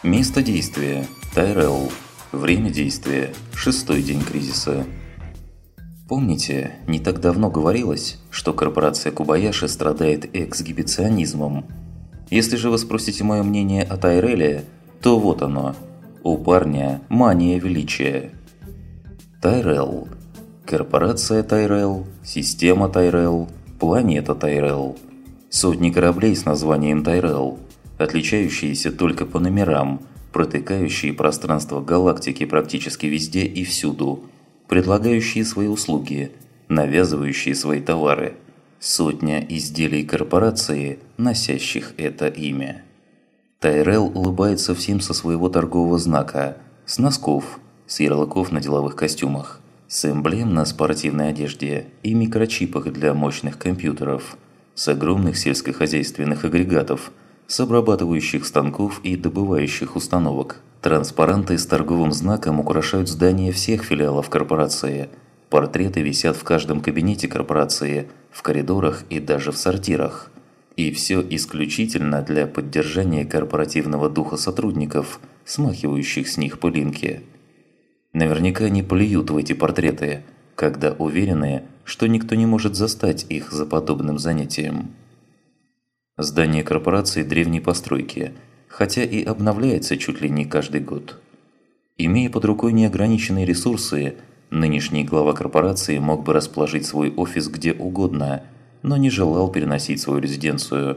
Место действия – Тайрелл. Время действия – 6-й день кризиса. Помните, не так давно говорилось, что корпорация Кобаяши страдает эксгибиционизмом? Если же вы спросите мое мнение о Тайрелле, то вот оно. У парня мания величия. Тайрелл. Корпорация Тайрелл, система Тайрелл, планета Тайрелл. Сотни кораблей с названием Тайрелл, отличающиеся только по номерам, протыкающие пространство галактики практически везде и всюду, предлагающие свои услуги, навязывающие свои товары. Сотня изделий корпорации, носящих это имя. Тайрелл улыбается всем со своего торгового знака, с носков, с ярлыков на деловых костюмах, с эмблем на спортивной одежде и микрочипах для мощных компьютеров, с огромных сельскохозяйственных агрегатов, с обрабатывающих станков и добывающих установок. Транспаранты с торговым знаком украшают здания всех филиалов корпорации. Портреты висят в каждом кабинете корпорации, в коридорах и даже в сортирах. И все исключительно для поддержания корпоративного духа сотрудников, смахивающих с них пылинки. Наверняка они плюют в эти портреты, когда уверены, что никто не может застать их за подобным занятием. Здание корпорации древней постройки, хотя и обновляется чуть ли не каждый год. Имея под рукой неограниченные ресурсы, нынешний глава корпорации мог бы расположить свой офис где угодно, но не желал переносить свою резиденцию,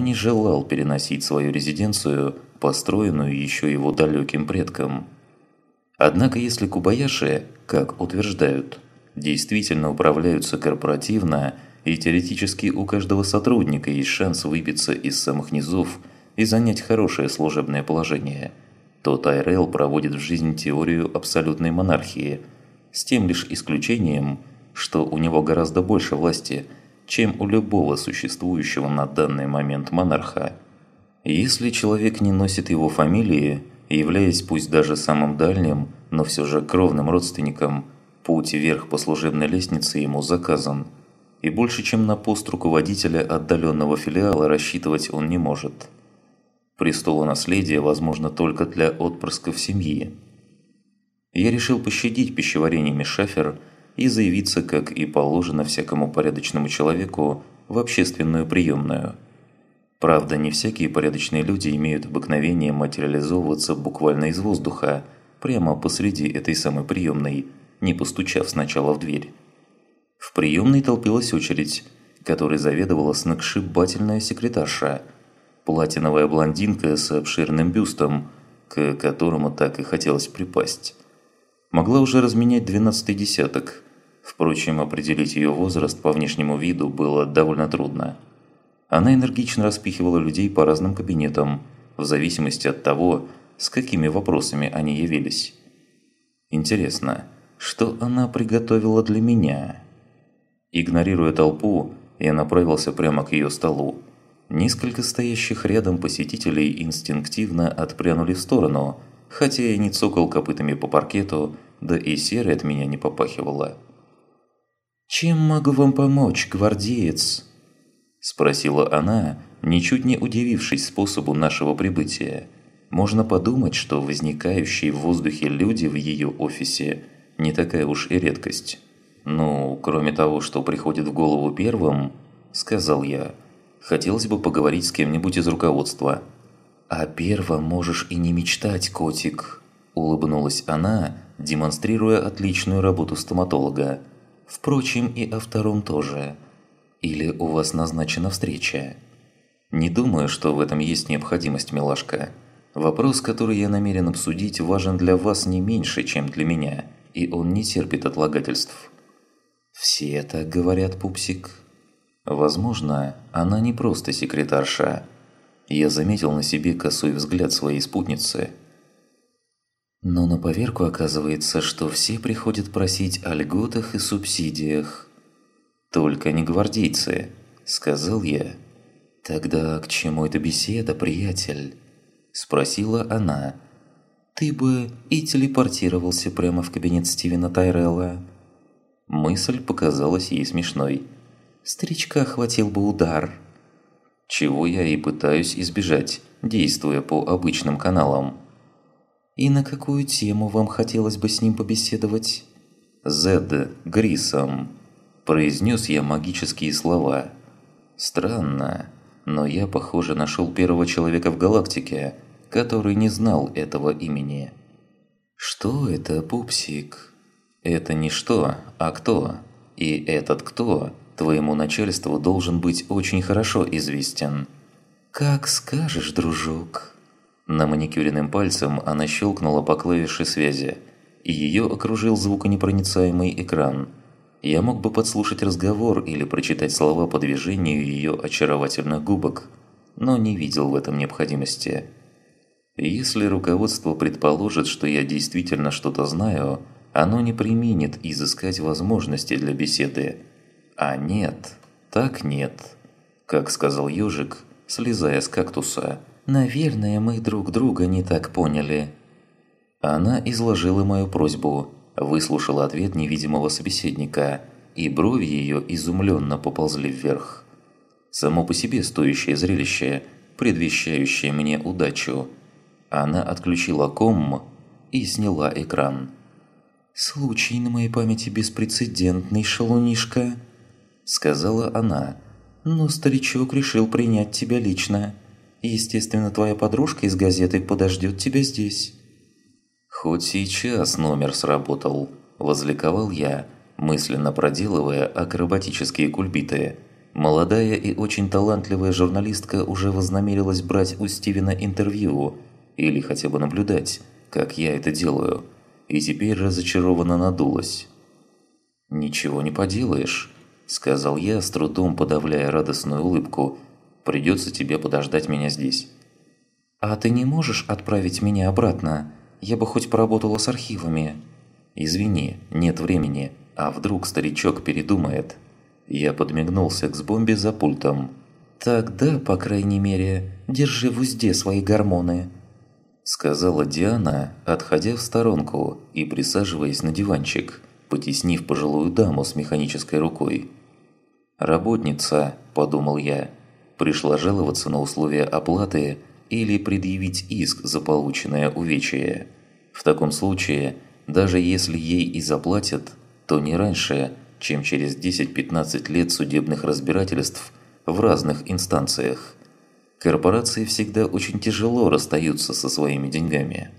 построенную еще его далеким предкам. Однако если Кобаяши, как утверждают, действительно управляются корпоративно, и теоретически у каждого сотрудника есть шанс выбиться из самых низов и занять хорошее служебное положение, то Тайрелл проводит в жизнь теорию абсолютной монархии, с тем лишь исключением, что у него гораздо больше власти, чем у любого существующего на данный момент монарха. Если человек не носит его фамилии, являясь пусть даже самым дальним, но все же кровным родственником, путь вверх по служебной лестнице ему заказан, и больше чем на пост руководителя отдаленного филиала рассчитывать он не может. Престолонаследие возможно только для отпрысков семьи. Я решил пощадить пищеварение мисс Шафер и заявиться, как и положено всякому порядочному человеку, в общественную приемную. Правда, не всякие порядочные люди имеют обыкновение материализовываться буквально из воздуха, прямо посреди этой самой приемной, не постучав сначала в дверь. В приемной толпилась очередь, которой заведовала сногсшибательная секретарша, платиновая блондинка с обширным бюстом, к которому так и хотелось припасть. Могла уже разменять 12-й десяток, впрочем, определить ее возраст по внешнему виду было довольно трудно. Она энергично распихивала людей по разным кабинетам, в зависимости от того, с какими вопросами они явились. Интересно, что она приготовила для меня? Игнорируя толпу, я направился прямо к ее столу. Несколько стоящих рядом посетителей инстинктивно отпрянули в сторону, хотя я не цокал копытами по паркету, да и серой от меня не попахивало. «Чем могу вам помочь, гвардеец?» – спросила она, ничуть не удивившись способу нашего прибытия. Можно подумать, что возникающие в воздухе люди в ее офисе не такая уж и редкость. «Ну, кроме того, что приходит в голову первым, – сказал я, – хотелось бы поговорить с кем-нибудь из руководства». «О первом можешь и не мечтать, котик», – улыбнулась она, демонстрируя отличную работу стоматолога. «Впрочем, и о втором тоже. Или у вас назначена встреча?» «Не думаю, что в этом есть необходимость, милашка. Вопрос, который я намерен обсудить, важен для вас не меньше, чем для меня, и он не терпит отлагательств». «Все так говорят, пупсик». Возможно, она не просто секретарша. Я заметил на себе косой взгляд своей спутницы. Но на поверку оказывается, что все приходят просить о льготах и субсидиях. «Только не гвардейцы», – сказал я. «Тогда к чему эта беседа, приятель?» – спросила она. «Ты бы и телепортировался прямо в кабинет Стивена Тайрелла». Мысль показалась ей смешной. Старичка хватил бы удар. Чего я и пытаюсь избежать, действуя по обычным каналам. «И на какую тему вам хотелось бы с ним побеседовать?» «Зед Грисом», – произнес я магические слова. Странно, но я, похоже, нашел первого человека в галактике, который не знал этого имени. «Что это, пупсик?» «Это не что, а кто. И этот кто твоему начальству должен быть очень хорошо известен». «Как скажешь, дружок». На маникюренным пальцем она щелкнула по клавише связи, и ее окружил звуконепроницаемый экран. Я мог бы подслушать разговор или прочитать слова по движению ее очаровательных губок, но не видел в этом необходимости. Если руководство предположит, что я действительно что-то знаю, оно не преминет изыскать возможности для беседы. А нет, так нет. Как сказал ежик, слезая с кактуса, «Наверное, мы друг друга не так поняли». Она изложила мою просьбу, выслушала ответ невидимого собеседника, и брови ее изумленно поползли вверх. Само по себе стоящее зрелище, предвещающее мне удачу. Она отключила ком и сняла экран. «Случай на моей памяти беспрецедентный, шалунишка», – сказала она. «Но старичок решил принять тебя лично. Естественно, твоя подружка из газеты подождет тебя здесь». «Хоть сейчас номер сработал», – возликовал я, мысленно проделывая акробатические кульбиты. Молодая и очень талантливая журналистка уже вознамерилась брать у Стивена интервью или хотя бы наблюдать, как я это делаю, и теперь разочарованно надулась. «Ничего не поделаешь», – сказал я, с трудом подавляя радостную улыбку. «Придется тебе подождать меня здесь». «А ты не можешь отправить меня обратно? Я бы хоть поработала с архивами». «Извини, нет времени, а вдруг старичок передумает?» Я подмигнулся к Сбомби за пультом. «Тогда, по крайней мере, держи в узде свои гормоны», – сказала Диана, отходя в сторонку и присаживаясь на диванчик, потеснив пожилую даму с механической рукой. «Работница», – подумал я, – пришла жаловаться на условия оплаты или предъявить иск за полученное увечье. В таком случае, даже если ей и заплатят, то не раньше, чем через 10-15 лет судебных разбирательств в разных инстанциях. Корпорации всегда очень тяжело расстаются со своими деньгами.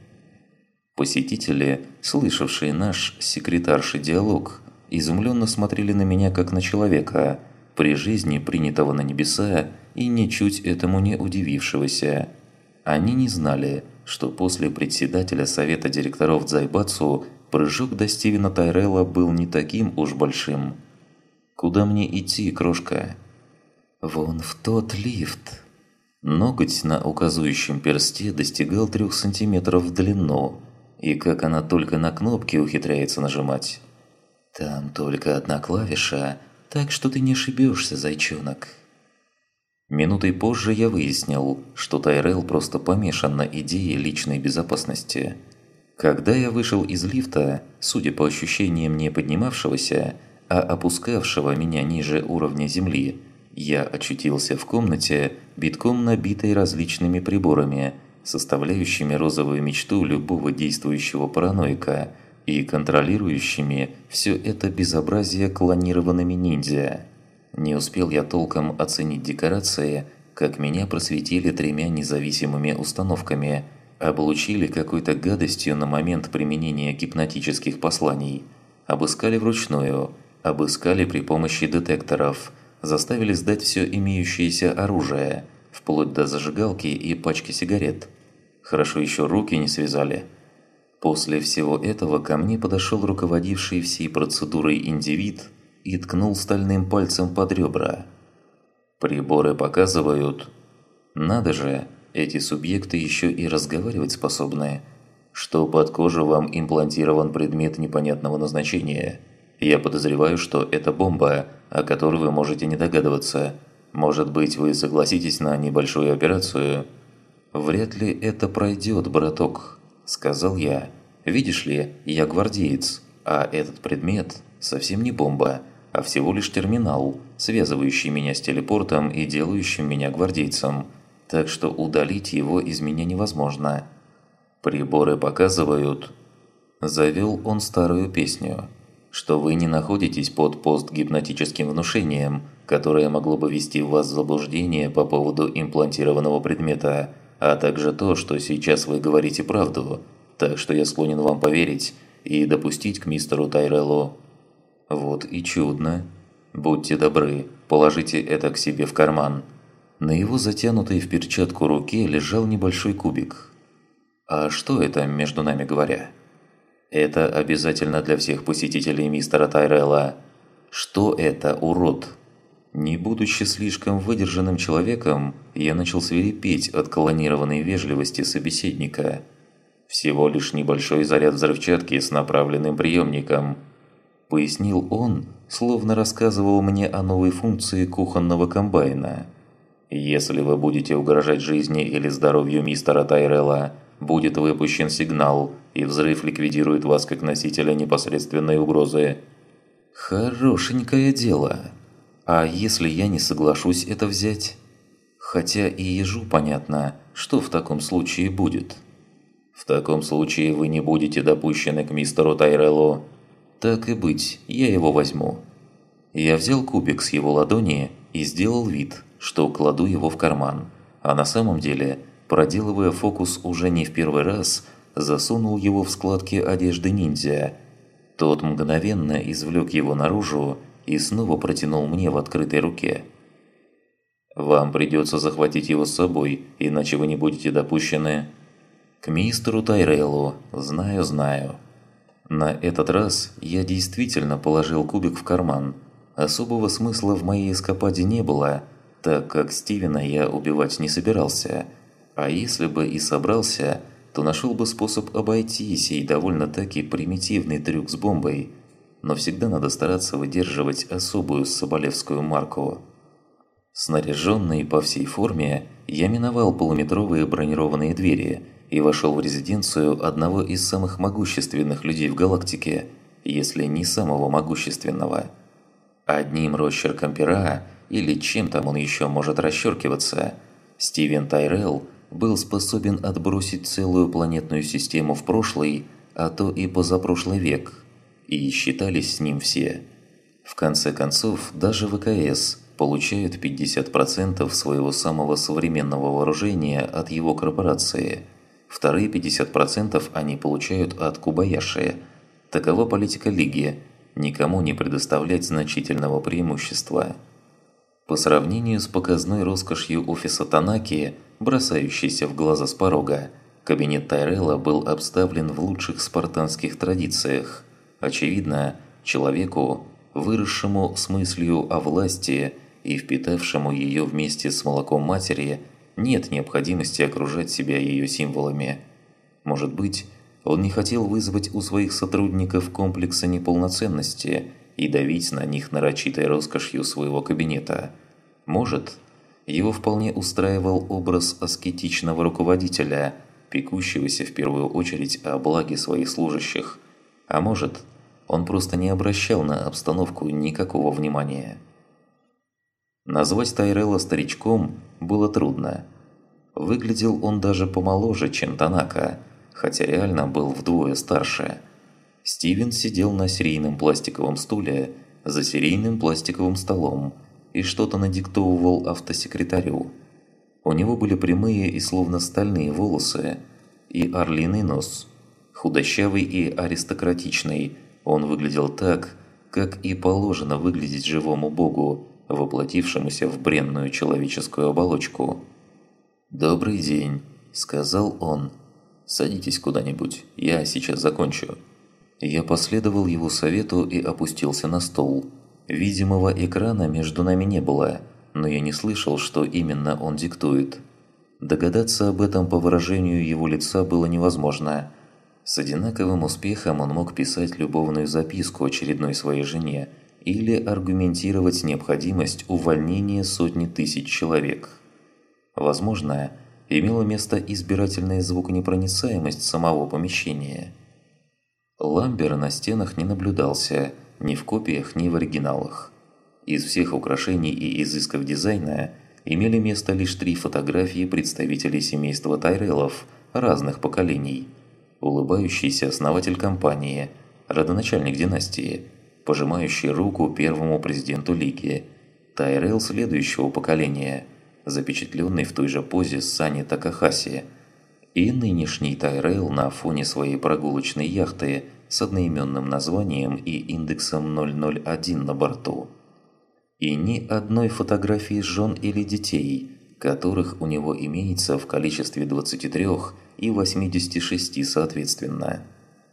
Посетители, слышавшие наш секретарший диалог, изумленно смотрели на меня как на человека, при жизни принятого на небеса и ничуть этому не удивившегося. Они не знали, что после председателя совета директоров Дзайбацу прыжок до Стивена Тайрелла был не таким уж большим. «Куда мне идти, крошка?» «Вон в тот лифт». Ноготь на указующем персте достигал 3 сантиметров в длину, и как она только на кнопки ухитряется нажимать. «Там только одна клавиша, так что ты не ошибешься, зайчонок». Минутой позже я выяснил, что Тайрелл просто помешан на идее личной безопасности. Когда я вышел из лифта, судя по ощущениям не поднимавшегося, а опускавшего меня ниже уровня земли, я очутился в комнате, битком набитой различными приборами, составляющими розовую мечту любого действующего параноика и контролирующими все это безобразие клонированными ниндзя. Не успел я толком оценить декорации, как меня просветили 3 независимыми установками, облучили какой-то гадостью на момент применения гипнотических посланий, обыскали вручную, обыскали при помощи детекторов, заставили сдать все имеющееся оружие, вплоть до зажигалки и пачки сигарет. Хорошо еще руки не связали. После всего этого ко мне подошел руководивший всей процедурой индивид и ткнул стальным пальцем под ребра. «Приборы показывают...» «Надо же, эти субъекты еще и разговаривать способны, что под кожу вам имплантирован предмет непонятного назначения. Я подозреваю, что это бомба, о которой вы можете не догадываться. Может быть, вы согласитесь на небольшую операцию?» «Вряд ли это пройдет, браток», – сказал я. «Видишь ли, я гвардеец, а этот предмет совсем не бомба, а всего лишь терминал, связывающий меня с телепортом и делающим меня гвардейцем, так что удалить его из меня невозможно». Приборы показывают, завел он старую песню, что вы не находитесь под постгипнотическим внушением, которое могло бы ввести вас в заблуждение по поводу имплантированного предмета, а также то, что сейчас вы говорите правду, так что я склонен вам поверить и допустить к мистеру Тайреллу. Вот и чудно. Будьте добры, положите это к себе в карман. На его затянутой в перчатку руке лежал небольшой кубик. А что это, между нами говоря? Это обязательно для всех посетителей мистера Тайрелла. Что это, урод? Не будучи слишком выдержанным человеком, я начал свирепеть от колонированной вежливости собеседника. Всего лишь небольшой заряд взрывчатки с направленным приемником. Пояснил он, словно рассказывал мне о новой функции кухонного комбайна. Если вы будете угрожать жизни или здоровью мистера Тайрелла, будет выпущен сигнал, и взрыв ликвидирует вас как носителя непосредственной угрозы. Хорошенькое дело. А если я не соглашусь это взять? Хотя и ежу понятно, что в таком случае будет. В таком случае вы не будете допущены к мистеру Тайреллу. Так и быть, я его возьму. Я взял кубик с его ладони и сделал вид, что кладу его в карман, а на самом деле, проделывая фокус уже не в первый раз, засунул его в складки одежды ниндзя. Тот мгновенно извлек его наружу и снова протянул мне в открытой руке. «Вам придется захватить его с собой, иначе вы не будете допущены...» «К мистеру Тайреллу, знаю». На этот раз я действительно положил кубик в карман. Особого смысла в моей эскападе не было, так как Стивена я убивать не собирался. А если бы и собрался, то нашел бы способ обойти сей довольно-таки примитивный трюк с бомбой. Но всегда надо стараться выдерживать особую соболевскую марку. Снаряженный по всей форме, я миновал полуметровые бронированные двери и вошел в резиденцию одного из самых могущественных людей в галактике, если не самого могущественного. Одним росчерком пера, или чем там он еще может расчеркиваться, Стивен Тайрелл был способен отбросить целую планетную систему в прошлый, а то и позапрошлый век, и считались с ним все. В конце концов, даже ВКС получают 50% своего самого современного вооружения от его корпорации. Вторые 50% они получают от Кобаяши. Такова политика Лиги – никому не предоставлять значительного преимущества. По сравнению с показной роскошью офиса Танаки, бросающейся в глаза с порога, кабинет Тайрелла был обставлен в лучших спартанских традициях. Очевидно, человеку, выросшему с мыслью о власти и впитавшему ее вместе с молоком матери, нет необходимости окружать себя ее символами. Может быть, он не хотел вызвать у своих сотрудников комплекса неполноценности и давить на них нарочитой роскошью своего кабинета. Может, его вполне устраивал образ аскетичного руководителя, пекущегося в первую очередь о благе своих служащих. А может, он просто не обращал на обстановку никакого внимания. Назвать Тайрелла старичком было трудно. Выглядел он даже помоложе, чем Танака, хотя реально был вдвое старше. Стивен сидел на серийном пластиковом стуле за серийным пластиковым столом и что-то надиктовывал автосекретарю. У него были прямые и словно стальные волосы и орлиный нос. Худощавый и аристократичный, он выглядел так, как и положено выглядеть живому богу, воплотившемуся в бренную человеческую оболочку. «Добрый день», – сказал он. «Садитесь куда-нибудь, я сейчас закончу». Я последовал его совету и опустился на стол. Видимого экрана между нами не было, но я не слышал, что именно он диктует. Догадаться об этом по выражению его лица было невозможно. С одинаковым успехом он мог писать любовную записку очередной своей жене или аргументировать необходимость увольнения сотни тысяч человек. Возможно, имела место избирательная звуконепроницаемость самого помещения. Ламбер на стенах не наблюдался ни в копиях, ни в оригиналах. Из всех украшений и изысков дизайна имели место лишь 3 фотографии представителей семейства Тайреллов, разных поколений. Улыбающийся основатель компании, родоначальник династии, пожимающий руку первому президенту Лиги, Тайрелл следующего поколения, запечатленный в той же позе Сани Такахаси, и нынешний Тайрелл на фоне своей прогулочной яхты с одноименным названием и индексом 001 на борту. И ни одной фотографии жен или детей, которых у него имеется в количестве 23 и 86 соответственно.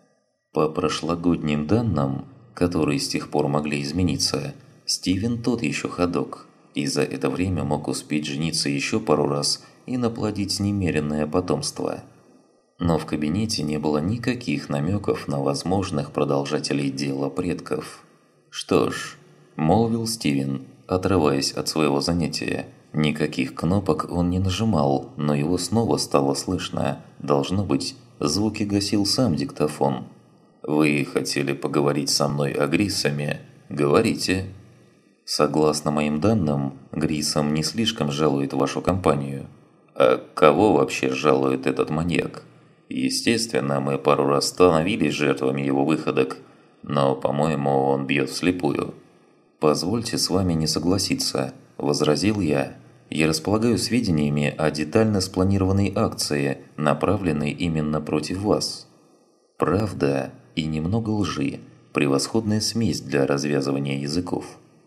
По прошлогодним данным, которые с тех пор могли измениться, Стивен тот еще ходок, и за это время мог успеть жениться еще пару раз и наплодить немеренное потомство. Но в кабинете не было никаких намеков на возможных продолжателей дела предков. «Что ж», – молвил Стивен, отрываясь от своего занятия. Никаких кнопок он не нажимал, но его снова стало слышно. Должно быть, звуки гасил сам диктофон. «Вы хотели поговорить со мной о Гриссоме? Говорите». «Согласно моим данным, Гриссом не слишком жалует вашу компанию». «А кого вообще жалует этот маньяк? Естественно, мы пару раз становились жертвами его выходок, но, по-моему, он бьет вслепую». «Позвольте с вами не согласиться», – возразил я. «Я располагаю сведениями о детально спланированной акции, направленной именно против вас. Правда и немного лжи – превосходная смесь для развязывания языков».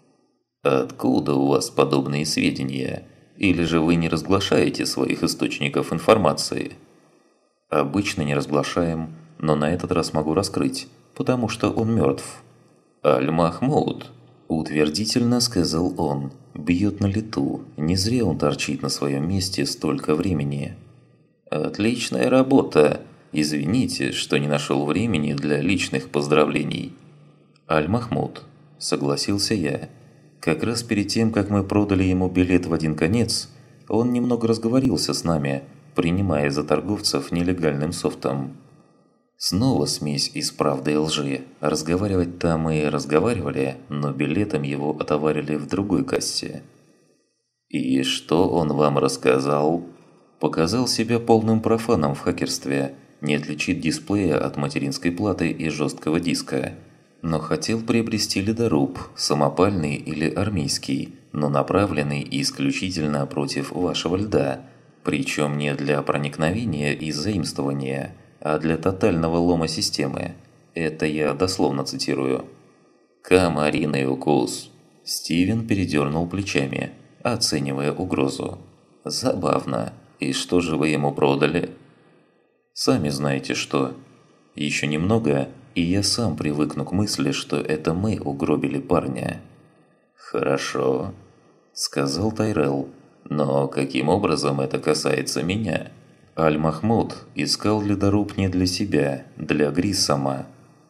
«Откуда у вас подобные сведения? Или же вы не разглашаете своих источников информации?» «Обычно не разглашаем, но на этот раз могу раскрыть, потому что он мертв». «Аль-Махмуд», – утвердительно сказал он, – «бьет на лету, не зря он торчит на своем месте столько времени». «Отличная работа. Извините, что не нашел времени для личных поздравлений». «Аль-Махмуд», – согласился я. Как раз перед тем, как мы продали ему билет в один конец, он немного разговорился с нами, принимая за торговцев нелегальным софтом. Снова смесь из правды и лжи. Разговаривать-то мы разговаривали, но билетом его отоварили в другой кассе. «И что он вам рассказал?» Показал себя полным профаном в хакерстве, не отличит дисплея от материнской платы и жесткого диска. Но хотел приобрести ледоруб, самопальный или армейский, но направленный исключительно против вашего льда, причем не для проникновения и заимствования, а для тотального лома системы. Это я дословно цитирую. «Комариный укус». Стивен передернул плечами, оценивая угрозу. «Забавно. И что же вы ему продали?» «Сами знаете что. Еще немного, и я сам привыкну к мысли, что это мы угробили парня». «Хорошо», – сказал Тайрелл. «Но каким образом это касается меня?» Аль-Махмуд искал ледоруб не для себя, для Гриссома.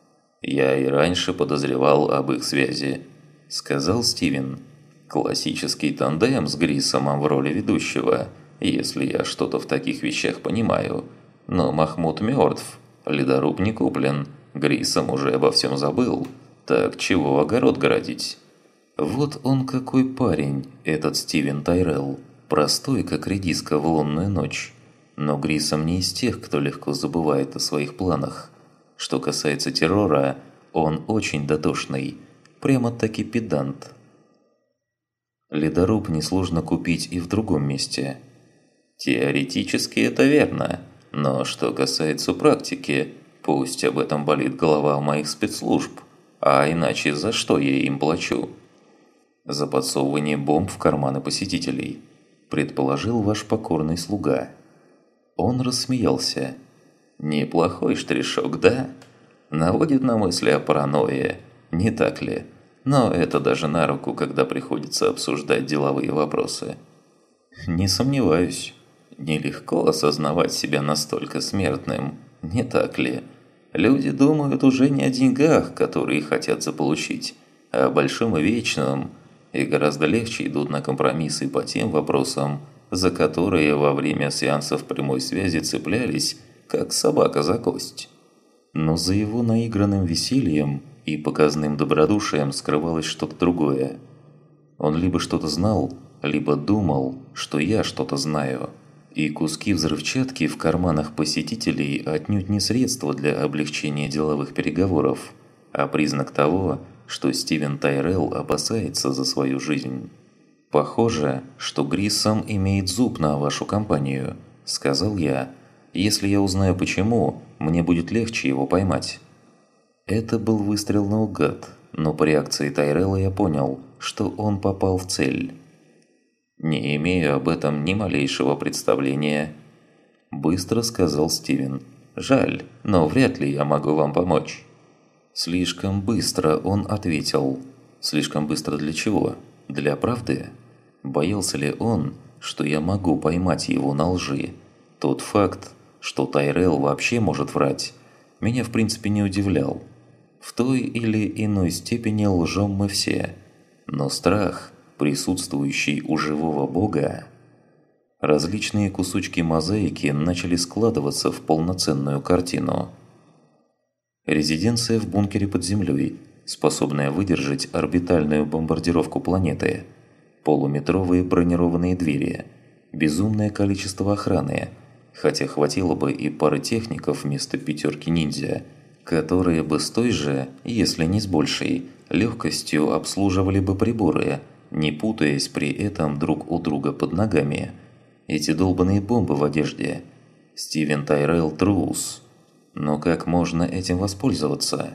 «Я и раньше подозревал об их связи», – сказал Стивен. «Классический тандем с Гриссомом в роли ведущего, если я что-то в таких вещах понимаю. Но Махмуд мертв, ледоруб не куплен, Гриссом уже обо всем забыл. Так чего огород городить?» Вот он какой парень, этот Стивен Тайрелл, простой как редиска в лунную ночь. Но Гриссом не из тех, кто легко забывает о своих планах. Что касается террора, он очень дотошный, прямо-таки педант. Ледоруб несложно купить и в другом месте. Теоретически это верно, но что касается практики, пусть об этом болит голова у моих спецслужб, а иначе за что я им плачу? За подсовывание бомб в карманы посетителей, предположил ваш покорный слуга. Он рассмеялся. «Неплохой штришок, да? Наводит на мысли о паранойе, не так ли? Но это даже на руку, когда приходится обсуждать деловые вопросы». «Не сомневаюсь. Нелегко осознавать себя настолько смертным, не так ли? Люди думают уже не о деньгах, которые хотят заполучить, а о большом и вечном, и гораздо легче идут на компромиссы по тем вопросам, за которые во время сеансов прямой связи цеплялись, как собака за кость». Но за его наигранным весельем и показным добродушием скрывалось что-то другое. Он либо что-то знал, либо думал, что я что-то знаю. И куски взрывчатки в карманах посетителей отнюдь не средство для облегчения деловых переговоров, а признак того, что Стивен Тайрелл опасается за свою жизнь. «Похоже, что Гриссом имеет зуб на вашу компанию», – сказал я. «Если я узнаю почему, мне будет легче его поймать». Это был выстрел наугад, но по реакции Тайрелла я понял, что он попал в цель. «Не имею об этом ни малейшего представления», – быстро сказал Стивен. «Жаль, но вряд ли я могу вам помочь». Слишком быстро он ответил. Слишком быстро для чего? Для правды? Боялся ли он, что я могу поймать его на лжи? Тот факт, что Тайрелл вообще может врать, меня в принципе не удивлял. В той или иной степени лжем мы все. Но страх, присутствующий у живого бога... Различные кусочки мозаики начали складываться в полноценную картину. Резиденция в бункере под землей, способная выдержать орбитальную бомбардировку планеты. Полуметровые бронированные двери. Безумное количество охраны, хотя хватило бы и пары техников вместо пятерки ниндзя, которые бы с той же, если не с большей, легкостью обслуживали бы приборы, не путаясь при этом друг у друга под ногами. Эти долбаные бомбы в одежде. Стивен Тайрелл трус. Но как можно этим воспользоваться?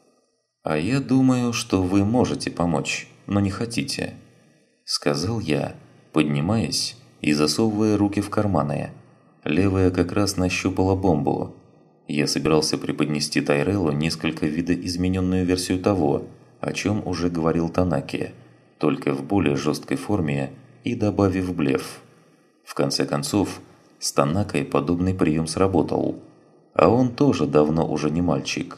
«А я думаю, что вы можете помочь, но не хотите», – сказал я, поднимаясь и засовывая руки в карманы. Левая как раз нащупала бомбу. Я собирался преподнести Тайреллу несколько видоизмененную версию того, о чем уже говорил Танаки, только в более жесткой форме и добавив блеф. В конце концов, с Танакой подобный прием сработал. А он тоже давно уже не мальчик.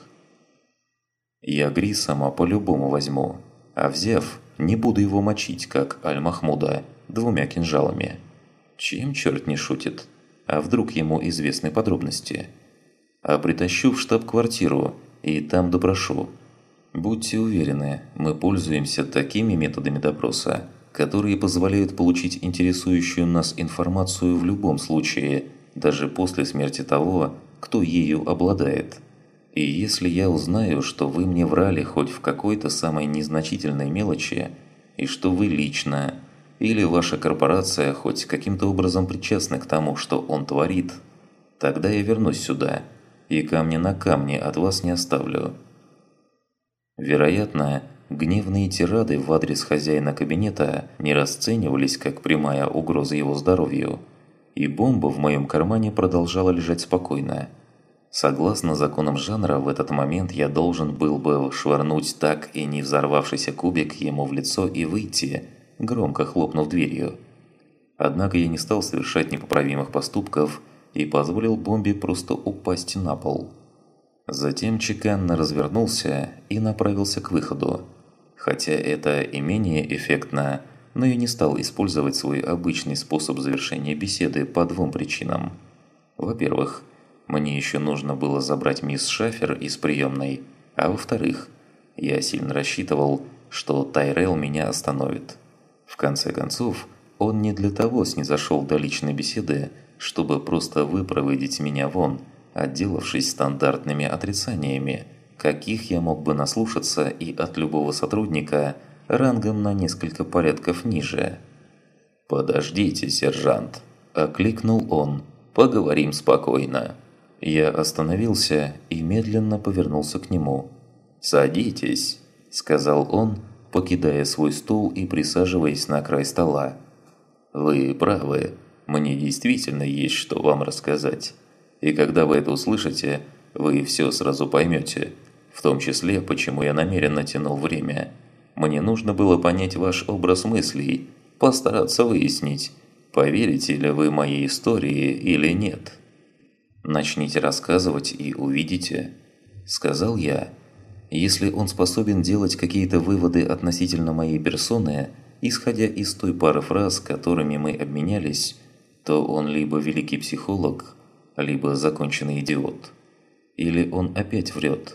Я Гриссома по-любому возьму, а взяв, не буду его мочить, как Аль-Махмуда, 2 кинжалами. Чем черт не шутит? А вдруг ему известны подробности? А притащу в штаб-квартиру и там допрошу. Будьте уверены, мы пользуемся такими методами допроса, которые позволяют получить интересующую нас информацию в любом случае, даже после смерти того, кто ею обладает. И если я узнаю, что вы мне врали хоть в какой-то самой незначительной мелочи, и что вы лично, или ваша корпорация хоть каким-то образом причастны к тому, что он творит, тогда я вернусь сюда, и камня на камне от вас не оставлю. Вероятно, гневные тирады в адрес хозяина кабинета не расценивались как прямая угроза его здоровью, и бомба в моем кармане продолжала лежать спокойно. Согласно законам жанра, в этот момент я должен был бы швырнуть так и не взорвавшийся кубик ему в лицо и выйти, громко хлопнув дверью. Однако я не стал совершать непоправимых поступков и позволил бомбе просто упасть на пол. Затем чеканно развернулся и направился к выходу. Хотя это и менее эффектно, но я не стал использовать свой обычный способ завершения беседы по 2 причинам. Во-первых, мне еще нужно было забрать мисс Шафер из приемной, а во-вторых, я сильно рассчитывал, что Тайрелл меня остановит. В конце концов, он не для того снизошел до личной беседы, чтобы просто выпроводить меня вон, отделавшись стандартными отрицаниями, каких я мог бы наслушаться и от любого сотрудника рангом на несколько порядков ниже. «Подождите, сержант!» – окликнул он. «Поговорим спокойно». Я остановился и медленно повернулся к нему. «Садитесь», – сказал он, покидая свой стул и присаживаясь на край стола. «Вы правы, мне действительно есть что вам рассказать. И когда вы это услышите, вы все сразу поймете, в том числе, почему я намеренно тянул время. Мне нужно было понять ваш образ мыслей, постараться выяснить, поверите ли вы моей истории или нет». «Начните рассказывать и увидите», – сказал я. «Если он способен делать какие-то выводы относительно моей персоны, исходя из той пары фраз, которыми мы обменялись, то он либо великий психолог, либо законченный идиот. Или он опять врет».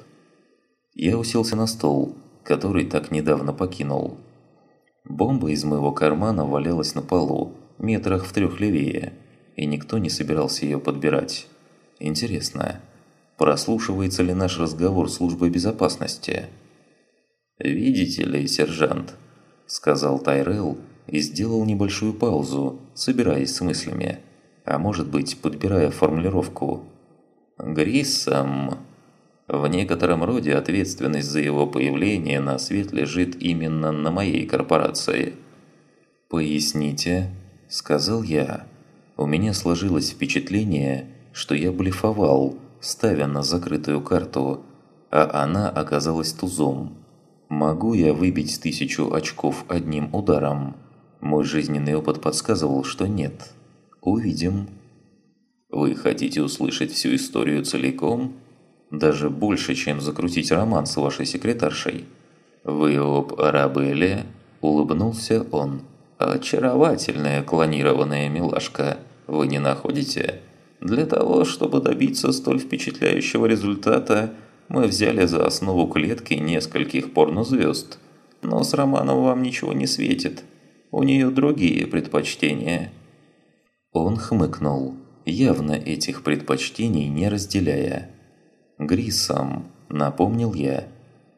Я уселся на стол, который так недавно покинул. Бомба из моего кармана валялась на полу, метрах в 3 левее. и никто не собирался ее подбирать. Интересно, прослушивается ли наш разговор службой безопасности? «Видите ли, сержант», – сказал Тайрелл и сделал небольшую паузу, собираясь с мыслями, а может быть, подбирая формулировку. «Гриссом. В некотором роде ответственность за его появление на свет лежит именно на моей корпорации». «Поясните», – сказал я. У меня сложилось впечатление, что я блефовал, ставя на закрытую карту, а она оказалась тузом. Могу я выбить 1000 очков одним ударом? Мой жизненный опыт подсказывал, что нет. Увидим. Вы хотите услышать всю историю целиком? Даже больше, чем закрутить роман с вашей секретаршей. Вы об Арабелле? Улыбнулся он. Очаровательная клонированная милашка. Вы не находите? Для того, чтобы добиться столь впечатляющего результата, мы взяли за основу клетки нескольких порнозвезд. Но с Романом вам ничего не светит. У нее другие предпочтения». Он хмыкнул, явно этих предпочтений не разделяя. «Гриссом», — напомнил я.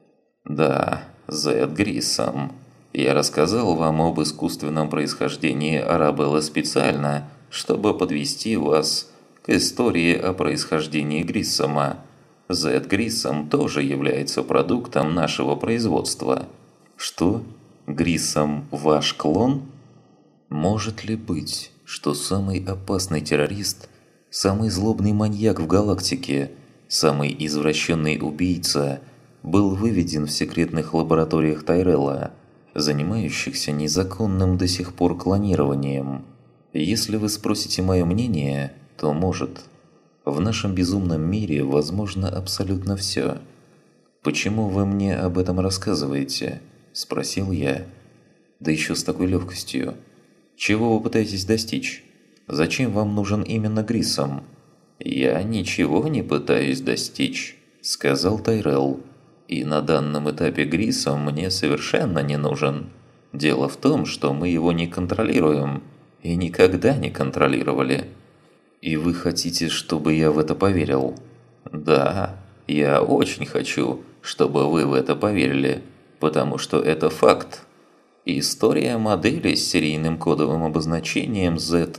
«Да, Зет Гриссом. Я рассказал вам об искусственном происхождении Арабеллы специально, чтобы подвести вас к истории о происхождении Гриссома. Зет Гриссом тоже является продуктом нашего производства». «Что? Гриссом ваш клон?» Может ли быть, что самый опасный террорист, самый злобный маньяк в галактике, самый извращенный убийца был выведен в секретных лабораториях Тайрелла, занимающихся незаконным до сих пор клонированием? Если вы спросите мое мнение, то может. В нашем безумном мире возможно абсолютно все. «Почему вы мне об этом рассказываете?» – спросил я. Да еще с такой легкостью. «Чего вы пытаетесь достичь? Зачем вам нужен именно Гриссом?» «Я ничего не пытаюсь достичь», – сказал Тайрелл. «И на данном этапе Гриссом мне совершенно не нужен. Дело в том, что мы его не контролируем и никогда не контролировали». «И вы хотите, чтобы я в это поверил?» «Да, я очень хочу, чтобы вы в это поверили, потому что это факт. История модели с серийным кодовым обозначением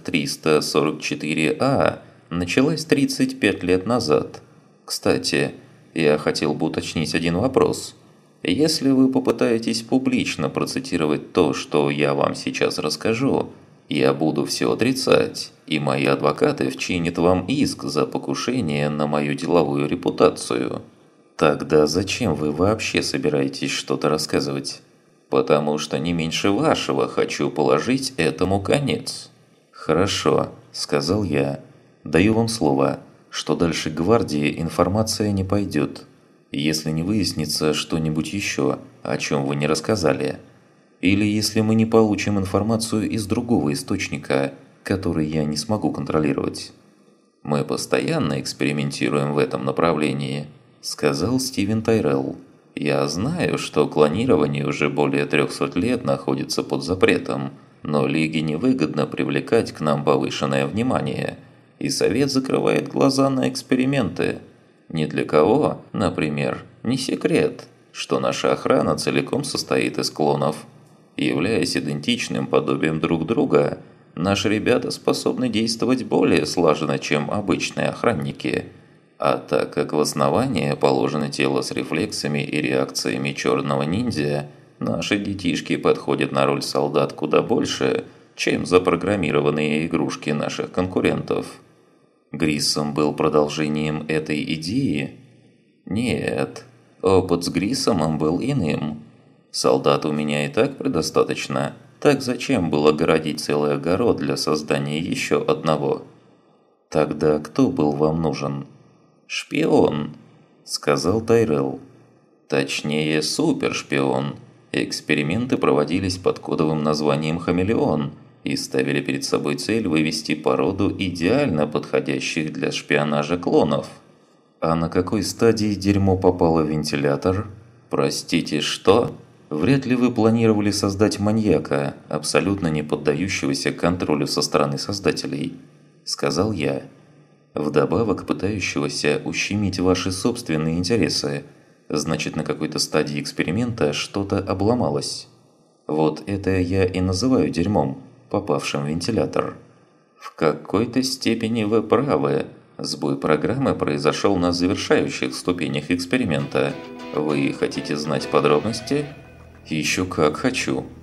Z344A началась 35 лет назад. Кстати, я хотел бы уточнить один вопрос. Если вы попытаетесь публично процитировать то, что я вам сейчас расскажу, я буду все отрицать, и мои адвокаты вчинят вам иск за покушение на мою деловую репутацию. Тогда зачем вы вообще собираетесь что-то рассказывать? Потому что не меньше вашего хочу положить этому конец. Хорошо, сказал я. Даю вам слово, что дальше гвардии информация не пойдет, если не выяснится что-нибудь еще, о чем вы не рассказали. Или если мы не получим информацию из другого источника, который я не смогу контролировать. «Мы постоянно экспериментируем в этом направлении», – сказал Стивен Тайрелл. «Я знаю, что клонирование уже более 300 лет находится под запретом, но Лиге невыгодно привлекать к нам повышенное внимание, и Совет закрывает глаза на эксперименты. Ни для кого, например, не секрет, что наша охрана целиком состоит из клонов. Являясь идентичным подобием друг друга, наши ребята способны действовать более слаженно, чем обычные охранники. А так как в основание положено тело с рефлексами и реакциями черного ниндзя, наши детишки подходят на роль солдат куда больше, чем запрограммированные игрушки наших конкурентов». Гриссом был продолжением этой идеи? Нет, опыт с Гриссомом был иным. Солдат у меня и так предостаточно, так зачем было городить целый огород для создания еще одного? Тогда кто был вам нужен? «Шпион», – сказал Тайрелл. «Точнее, супершпион. Эксперименты проводились под кодовым названием «Хамелеон» и ставили перед собой цель вывести породу идеально подходящих для шпионажа клонов». «А на какой стадии дерьмо попало в вентилятор?» «Простите, что?» «Вряд ли вы планировали создать маньяка, абсолютно не поддающегося контролю со стороны создателей. сказал я. Вдобавок пытающегося ущемить ваши собственные интересы. Значит, на какой-то стадии эксперимента что-то обломалось. Вот это я и называю дерьмом, попавшим в вентилятор. В какой-то степени вы правы. Сбой программы произошел на завершающих ступенях эксперимента. Вы хотите знать подробности? Еще как хочу.